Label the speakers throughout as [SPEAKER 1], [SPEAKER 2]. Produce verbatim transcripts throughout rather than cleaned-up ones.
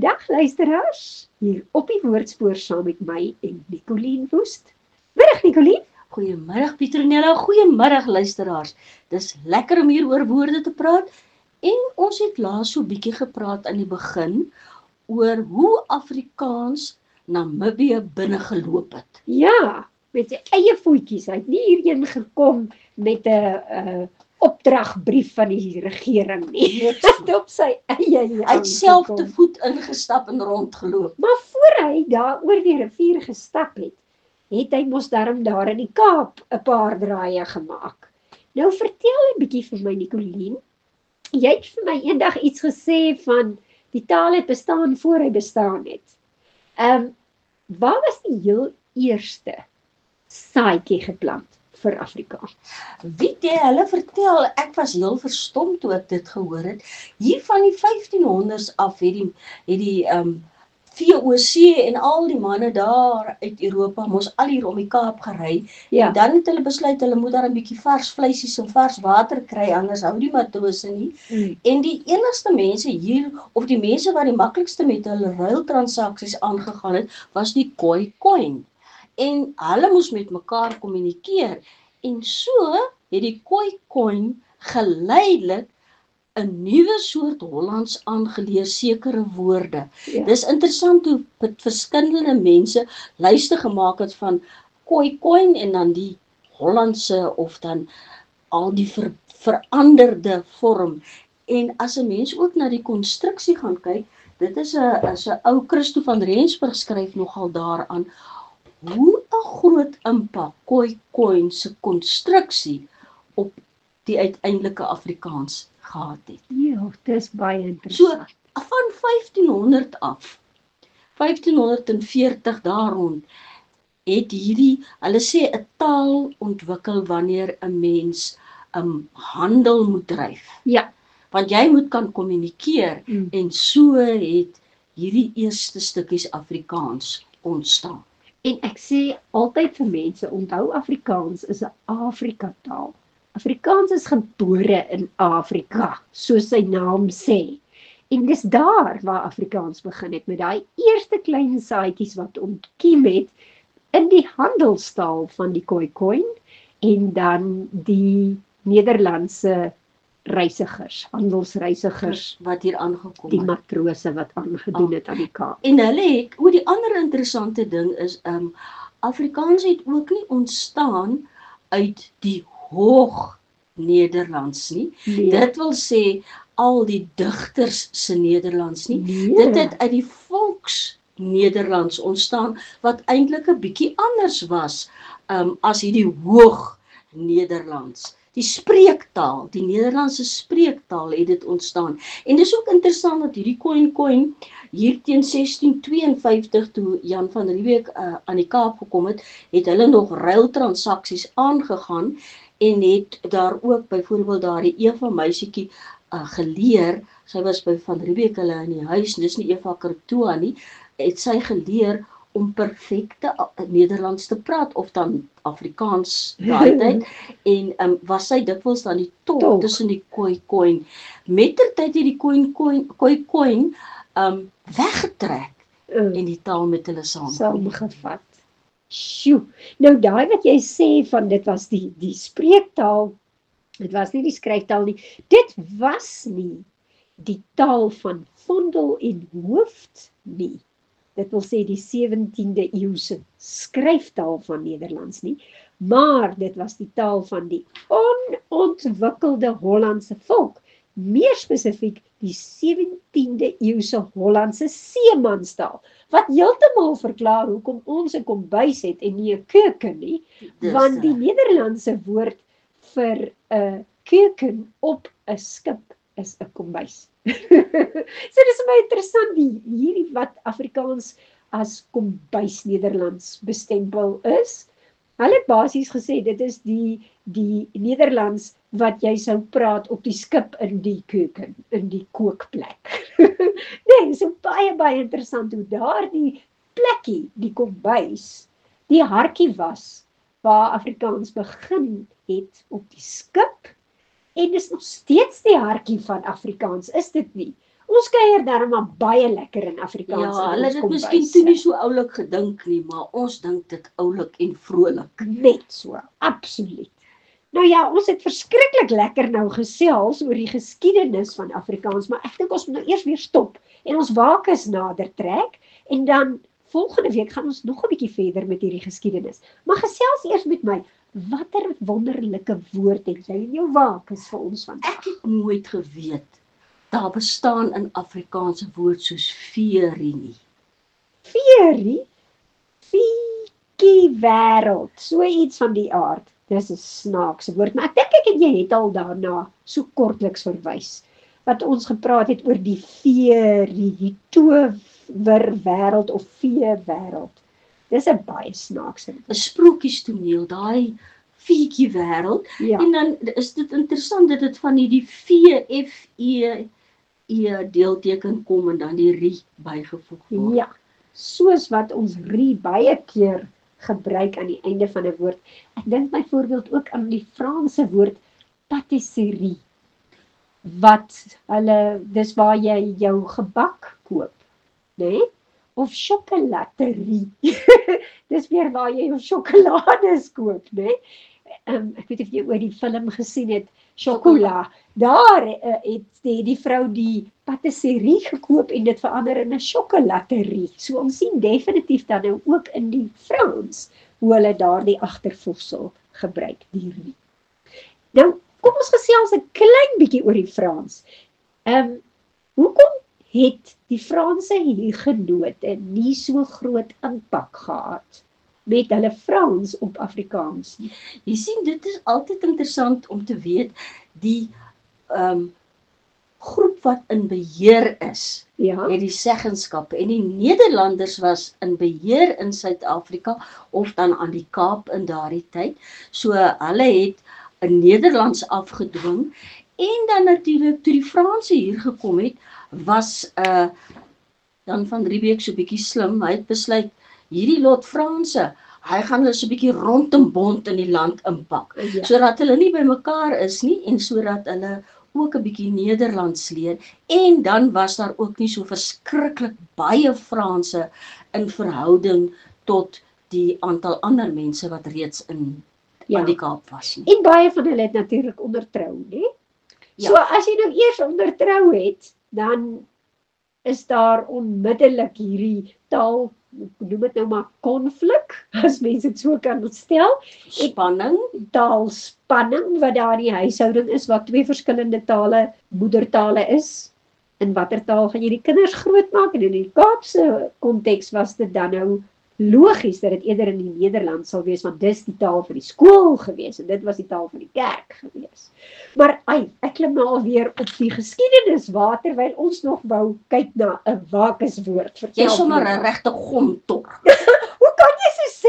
[SPEAKER 1] Goeiemiddag luisteraars, hier op die Woordspoor saam met my en Nicolien Woest. Middag Nicolien.
[SPEAKER 2] Goeiemiddag Pietronella, goeiemiddag luisteraars. Dis lekker om hier oor woorde te praat en ons het laas so bietjie gepraat aan die begin oor hoe Afrikaans Namibië binne geloop het.
[SPEAKER 1] Ja, met sy eie voetjies, hy het nie hierheen gekom met 'n uh, opdragbrief van die regering nie. Hy het op sy eie
[SPEAKER 2] Hy het self te voet ingestap en rondgeloop.
[SPEAKER 1] Maar voor hy daar oor die rivier gestap het, het hy mos daarom daar in die Kaap 'n paar draaie gemaak. Nou vertel 'n bietjie vir my Nicolien, jy het vir my eendag iets gesê van die taal het bestaan voor hy bestaan het. Ehm, um, waar was die heel eerste saadjie geplant vir Afrikaans?
[SPEAKER 2] Weet jy, hulle vertel, ek was heel verstom toe ek dit gehoor het. Hier van die vyftienhonderds af het die, het die um, V O C en al die manne daar uit Europa mos al hier om die Kaap gery.
[SPEAKER 1] Ja.
[SPEAKER 2] En dan het hulle besluit, hulle moet daar 'n bietjie vars vleisies en vars water kry, anders hou die matrose nie.
[SPEAKER 1] Mm.
[SPEAKER 2] En die enigste mense hier, of die mense wat die maklikste met hulle ruiltransaksies aangegaan het, was die Khoikhoi. En hulle moes met mekaar kommunikeer. En so het die Khoikhoi geleidelik 'n nuwe soort Hollands aangeleer, sekere woorde.
[SPEAKER 1] Ja.
[SPEAKER 2] Dis interessant hoe verskillende mense lyste gemaak het van Khoikhoi en dan die Hollandse of dan al die ver, veranderde vorm. En as 'n mens ook na die konstruksie gaan kyk, dit is 'n is 'n ou Christo van Rensburg skryf nogal daaraan hoe 'n groot impak Khoikhoi se konstruksie op die uiteindelike Afrikaans gehad het.
[SPEAKER 1] Ja, dis baie
[SPEAKER 2] So,
[SPEAKER 1] interessant.
[SPEAKER 2] van vyftienhonderd af, vyftien veertig daar rond, het hierdie, hulle sê 'n taal ontwikkel wanneer 'n mens 'n um, handel moet dryf.
[SPEAKER 1] Ja.
[SPEAKER 2] Want jy moet kan kommunikeer
[SPEAKER 1] Mm.
[SPEAKER 2] en so het hierdie eerste stukkies Afrikaans ontstaan.
[SPEAKER 1] En ek sê altyd vir mense, onthou Afrikaans is 'n Afrika taal. Afrikaans is gebore in Afrika, soos sy naam sê. En dis daar waar Afrikaans begin het, met daai eerste klein saadjies wat ontkiem het in die handelstaal van die Khoikhoi en dan die Nederlandse reisigers, handelsreisigers,
[SPEAKER 2] Wat hier aangekom
[SPEAKER 1] die
[SPEAKER 2] het.
[SPEAKER 1] matrose wat aangedoen het aan die Kaap.
[SPEAKER 2] En hulle het, o die ander interessante ding is, um, Afrikaans het ook nie ontstaan uit die hoog Nederlands nie.
[SPEAKER 1] Nee.
[SPEAKER 2] Dit wil sê, al die digters se Nederlands nie.
[SPEAKER 1] Nee.
[SPEAKER 2] Dit het uit die volks Nederlands ontstaan, wat eintlik 'n bietjie anders was, um, as hierdie hoog Nederlands. Die spreektaal, die Nederlandse spreektaal het dit ontstaan. En dis ook interessant dat hierdie Khoikhoi hier teen sestien tweeënvyftig toe Jan van Riebeeck uh, aan die Kaap gekom het, het hulle nog ruiltransaksies aangegaan en het daar ook byvoorbeeld daardie Eva meisietjie uh, geleer. Sy was by van Riebeeck hulle in die huis, dis nie Eva Kertoa nie, het sy geleer om perfekte Nederlands te praat, of dan Afrikaans daai tyd, en um, was sy dikwels dan die tolk
[SPEAKER 1] Tolk.
[SPEAKER 2] tussen die Khoikhoi. Mettertyd het die Khoikhoi Khoikhoi um, weggetrek
[SPEAKER 1] Uh,
[SPEAKER 2] en die taal met hulle saamgevat.
[SPEAKER 1] saamgevat. Sjoe, nou daai wat jy sê van dit was die, die spreektaal, dit was nie die skryftaal nie, dit was nie die taal van Vondel en Hooft nie. Dit wil sê die sewentiende eeuse skryftaal van Nederlands nie, maar dit was die taal van die onontwikkelde Hollandse volk, meer spesifiek die sewentiende eeuse Hollandse seemanstaal, wat heeltemal verklaar hoekom ons 'n kombuis het en nie 'n keuken nie,
[SPEAKER 2] Dis
[SPEAKER 1] want die
[SPEAKER 2] reg.
[SPEAKER 1] Nederlandse woord vir 'n keuken op 'n skip is 'n kombuis. So dis my interessant die hierdie wat Afrikaans as kombuis Nederlands bestempel is. Hulle het basies gesê dit is die die Nederlands wat jy sou praat op die skip in die keuken, in die kookplek. Nee, so baie baie interessant hoe daardie plekkie, die kombuis, die hartjie was waar Afrikaans begin het op die skip. En dis nog steeds die hartjie van Afrikaans, is dit nie? Ons kuier daarom maar baie lekker in Afrikaans.
[SPEAKER 2] Ja,
[SPEAKER 1] in
[SPEAKER 2] hulle
[SPEAKER 1] ons
[SPEAKER 2] het dit
[SPEAKER 1] kombuis,
[SPEAKER 2] miskien toe
[SPEAKER 1] hè.
[SPEAKER 2] nie so oulik gedink nie, maar ons dink dit oulik en vrolik.
[SPEAKER 1] Net so, absoluut. Nou ja, ons het verskriklik lekker nou gesels oor die geskiedenis van Afrikaans, maar ek dink ons moet nou eers weer stop en ons wakes nader trek en dan volgende week gaan ons nog 'n bietjie verder met hierdie geskiedenis. Maar gesels eers met my, watter wonderlike woord het jy in jou wakes vir ons vandag?
[SPEAKER 2] Ek het nooit geweet daar bestaan in Afrikaans 'n woord soos veerie nie.
[SPEAKER 1] Veerie, viekie wêreld, so iets van die aard. Dis 'n snaakse woord, maar ek dink ek en jy het al daarna so kortliks verwys. Wat ons gepraat het oor die veerie, die towerwêreld of vee wêreld. Dis 'n baie snaakse.
[SPEAKER 2] 'n Sprokiestoneel, daai veetjie wêreld.
[SPEAKER 1] Ja.
[SPEAKER 2] En dan is dit interessant dat dit van hierdie V F E E deelteken kom en dan die rie bygevoeg word.
[SPEAKER 1] Ja, soos wat ons rie baie keer gebruik aan die einde van 'n woord. Ek dink byvoorbeeld ook aan die Franse woord patisserie, wat hulle, dis waar jy jou gebak koop, né? Nee? Of chocolaterie, dis weer waar jy jou sjokolades koop, né? Nee? Um, ek weet of jy oor die film gesien het, Chocola, daar uh, het die, die vrou die patisserie gekoop en dit verander in 'n chocolaterie. So ons sien definitief dan nou ook in die Frans hoe hulle daardie agtervoegsel gebruik, die rie. Nou, kom ons gesels 'n klein bietjie oor die Frans. Ehm, um, hoekom het die Franse hugenote nie so groot impak gehad met hulle Frans op Afrikaans nie?
[SPEAKER 2] Jy sien, dit is altyd interessant om te weet, die um, groep wat in beheer is,
[SPEAKER 1] Ja,
[SPEAKER 2] het die seggenskap, en die Nederlanders was in beheer in Suid-Afrika, of dan aan die Kaap in daardie tyd, so hulle het in Nederlands afgedwing, en dan natuurlik, toe die Franse hier gekom het, was uh, Jan van Riebeeck so bietjie slim, hy het besluit, hierdie lot Franse, hy gaan hulle so bietjie rondom bond in die land inpak,
[SPEAKER 1] ja.
[SPEAKER 2] sodat hulle nie by mekaar is nie, en sodat hulle ook 'n bietjie Nederlands leer, en dan was daar ook nie so verskriklik baie Franse in verhouding tot die aantal ander mense wat reeds in
[SPEAKER 1] Ja.
[SPEAKER 2] aan die Kaap was nie.
[SPEAKER 1] En baie van hulle het natuurlik ondertrou, né?
[SPEAKER 2] Ja.
[SPEAKER 1] So as jy nou eers ondertrou het, dan is daar onmiddellik hierdie taal, noem dit nou maar konflik, as mense dit so kan stel,
[SPEAKER 2] Spanning,
[SPEAKER 1] taalspanning wat daar in die huishouding is, wat twee verskillende tale, moedertale is. In watter taal gaan jy die kinders grootmaak? En in die Kaapse konteks was dit dan nou logies dat dit eerder in die Nederlands sal wees, want dis die taal van die skool gewees en dit was die taal van die kerk gewees. Maar ai, ek klim nou alweer op die geskiedenis waar terwyl ons nog wou kyk na 'n wakeswoord.
[SPEAKER 2] jy is sommer 'n regte gomtor.
[SPEAKER 1] Hoe kan jy so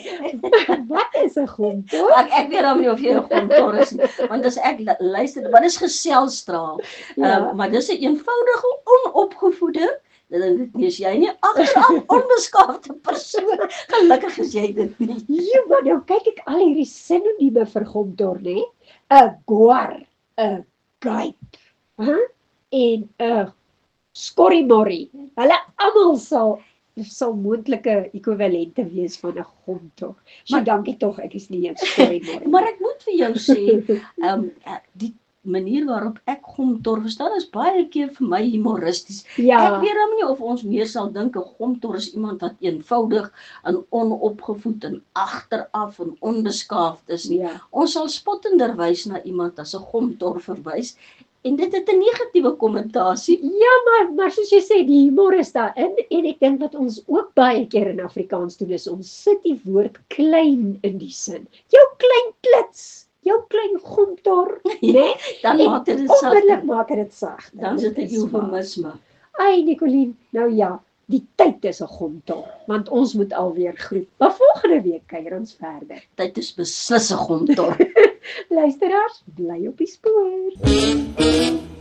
[SPEAKER 1] sê? Wat is 'n gomtor?
[SPEAKER 2] Ek ek weet dan nie of jy 'n gomtor is nie, want as ek luister, wat is geselstraal?
[SPEAKER 1] Ja.
[SPEAKER 2] Um, maar dis 'n eenvoudige onopgevoede, dan dink ek nie, is jy nie agteraf onbeskaafde persoon. Gelukkig is jy dit nie.
[SPEAKER 1] Ja, maar nou kyk ek al hierdie sinonieme vir gomtor, né? 'n Gwar, 'n gyp, huh? En 'n skorrimorrie. Hulle almal sal sal moontlike ekwivalente wees van 'n gomtor. So
[SPEAKER 2] Maar-
[SPEAKER 1] dankie tog, ek is nie 'n skorrimorrie.
[SPEAKER 2] Maar ek moet vir jou sê, um, die manier waarop ek gomtor verstaan is baie keer vir my humoristies.
[SPEAKER 1] ja,
[SPEAKER 2] Ek weet hom nie of ons meer sal dink 'n gomtor is iemand wat eenvoudig en onopgevoed en agteraf en onbeskaafd is nie.
[SPEAKER 1] ja.
[SPEAKER 2] Ons sal spottender wys na iemand as 'n gomtor verwys, en dit het 'n negatiewe konnotasie.
[SPEAKER 1] Ja, maar, maar soos jy sê, die humor is daarin, en ek dink wat ons ook baie keer in Afrikaans doen, is ons sit die woord klein in die sin. Jou klein klits, jou klein gomtor, né?
[SPEAKER 2] Dan
[SPEAKER 1] En
[SPEAKER 2] maak dit dit
[SPEAKER 1] onmiddellik
[SPEAKER 2] sagter.
[SPEAKER 1] maak dit sag.
[SPEAKER 2] Dan is dit 'n eufemisme.
[SPEAKER 1] Ai, Nicoline, nou ja, die tyd is 'n gomtor, want ons moet alweer groet. Maar volgende week kuier ons verder.
[SPEAKER 2] Dit is beslis 'n gomtor.
[SPEAKER 1] Luisteraars, bly op die spoor.